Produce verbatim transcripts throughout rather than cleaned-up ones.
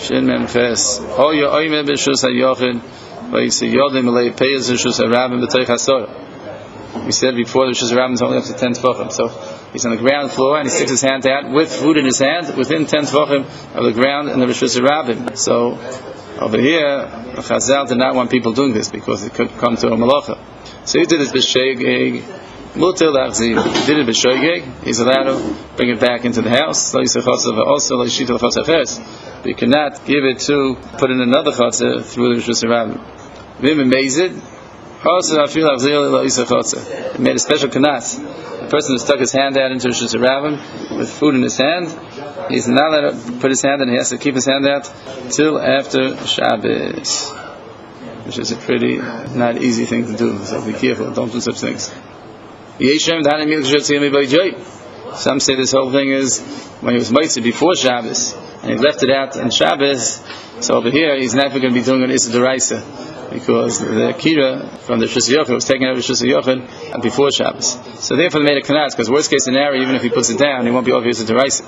Shin Mem Ches. Oh, you oime b'shus hayochid. We said before the Rishus Rabbim is only up to ten tefachim. So he's on the ground floor and he sticks his hand out with food in his hand within ten tefachim of the ground in the Rishus Rabbim. So over here, the Chazal did not want people doing this because it could come to a malacha. So he did this b'sheigeg. Mutil lachzir. He did it b'sheigeg. He's allowed to bring it back into the house. Also, but you cannot give it to put in another chatzah through the Rishus Rabbim. Vim amazed. It made a special kanas. The person who stuck his hand out into Rishus Rabbim with food in his hand, he's not allowed to put his hand in. He has to keep his hand out till after Shabbos, which is a pretty not easy thing to do. So be careful. Don't do such things. Some say this whole thing is when he was mitzvah before Shabbos and he left it out on Shabbos. So over here he's never going to be doing an Issa D'Oraisa, because the Kira from the Rishus Yochid was taken out of Rishus Yochid before Shabbos. So therefore they made a kanas, because worst case scenario, even if he puts it down, he won't be over Issa D'Oraisa.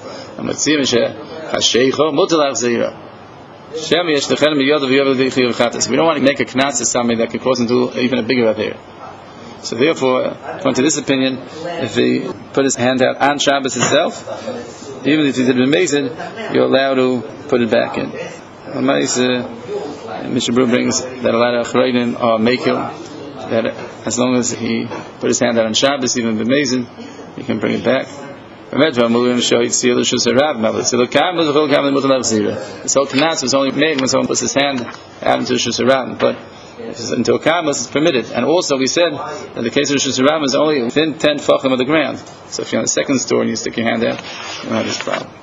We don't want to make a kanas to somebody that could cause him to do even a bigger affair. So therefore, according to this opinion, if he put his hand out on Shabbos itself, even if he did amazing, you're allowed to put it back in. Mishnah Berurah brings that a lot of Achrayim are makel, that as long as he put his hand out on Shabbos, even amazing, he can bring it back. This whole kanas was only made when someone puts his hand out into Rishus Rabbim, but if it's until Kamas, it's permitted. And also we said that the case of Rishus Rabbim is only within ten tefachim of the ground. So if you're on the second story and you stick your hand out, you don't have this problem.